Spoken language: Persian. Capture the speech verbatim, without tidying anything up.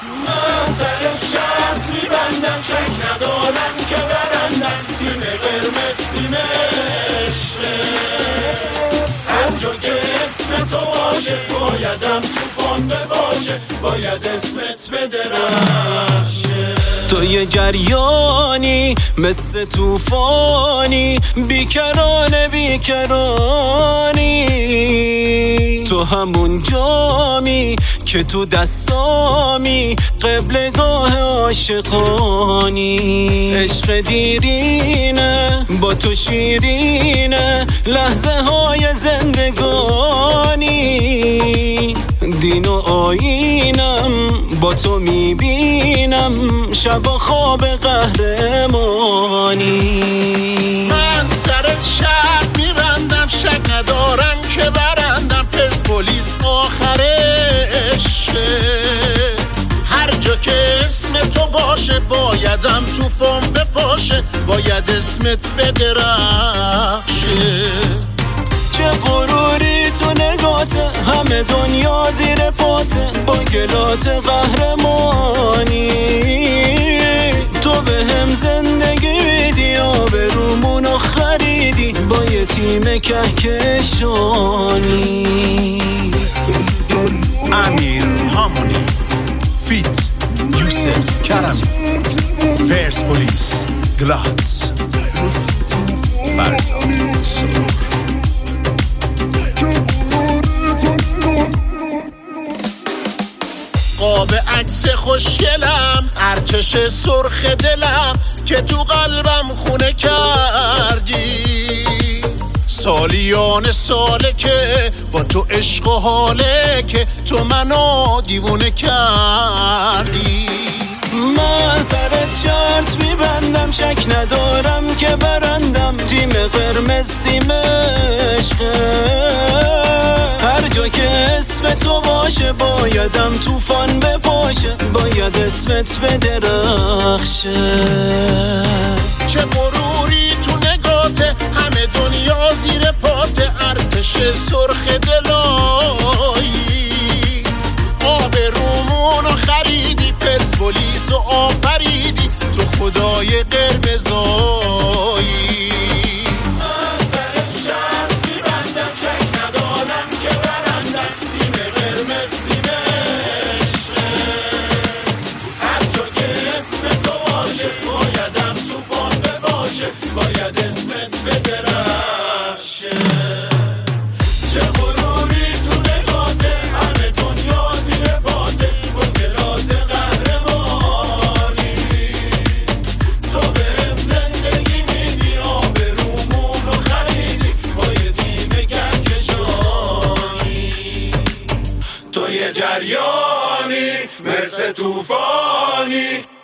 من سر شرط میبندم، شک ندارم که برندم، تیم قرمز تیم عشقه. هر جا که اسم تو باشه بایدم توفان بباشه، باید اسمت بدرخشه. تو یه جریانی مثل توفانی، بیکرانه بیکرانی. تو همون جامی که تو دستامی، قبلگاه عاشقانی. عشق دیرینه با تو شیرینه، لحظه های زندگانی. دین و آیینم با تو میبینم، شب و خواب قهرمانی. من سرت شرط میبندم، شک ندارم که برندم، پرسپولیس آخرشه. هر جا که اسم تو باشه بایدم توفان بپاشه، باید اسمت بدرخشه. چه غروری تو نگاته، همه دنیا زیر پاته، با گلات قهرمانی. تو به هم زندگی میدی، آبرومونو خریدی، با یه تیم کهکشانی. امیر هامونی فیت یوسف کرمی، پرسپولیس گلاتس فرزاد سرور. قاب عکس خوشگلم، ارتش سرخ دلم که تو قلبم خونه کردی. سالیان ساله که با تو عشق و حاله که تو منو دیوونه کردی. من سرت شرط میبندم، شک ندارم که برندم، تیم قرمز تیم عشقه. هر جا که اسم تو باشه بایدم توفان بپاشه، باید اسمت بدرخشه. چه غروری تو نگاته، همه دنیا زیر پاته، ارتش سرخ دلایی. آبرومونو خریدی، پرسپولیس و آفریدی، تو خدای قرمزایی. من سر شرط میبندم، شک ندارم که برندم، تیم قرمز تیم عشقه. هر جا که اسم تو باشه بایدم توفان بباشه، باید اسمت بدرخشه. چه غروری تو نگاته، همه دنیا زیر پاته، با گلات قهرمانی. تو بهم زندگی میدی، آبرومونو خریدی، با یه تیم کهکشانی. تو یه جریانی مثل توفانی،